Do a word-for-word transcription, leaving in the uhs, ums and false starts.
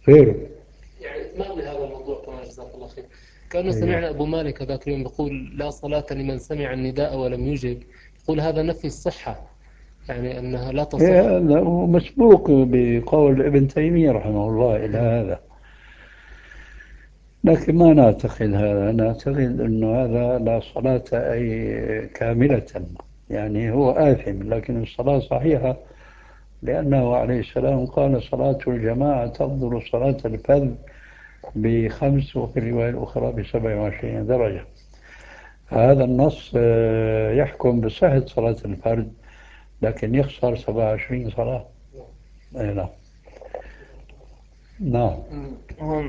غيره. يعني إتمام لهذا الموضوع كمان جزاك الله خير. كأنه أيوه. سمعنا أبو مالك هذاك اليوم يقول لا صلاة لمن سمع النداء ولم يجب. يقول هذا نفي الصحة، يعني أنها لا تصح. إيه، هذا هو مسبوق بقول ابن تيمية رحمه الله إلى هذا. لكن ما نعتقد هذا، نعتقد أنه هذا لا صلاة أي كاملة، يعني هو آثم لكن الصلاة صحيحة، لأنه عليه السلام قال صلاة الجماعة تفضل صلاة الفذ بخمس، وفي الرواية الأخرى بسبع وعشرين درجة. هذا النص آه، يحكم بصحة صلاة الفرد، لكن يخسر سبع وعشرين صلاة. أي نعم. نعم. هون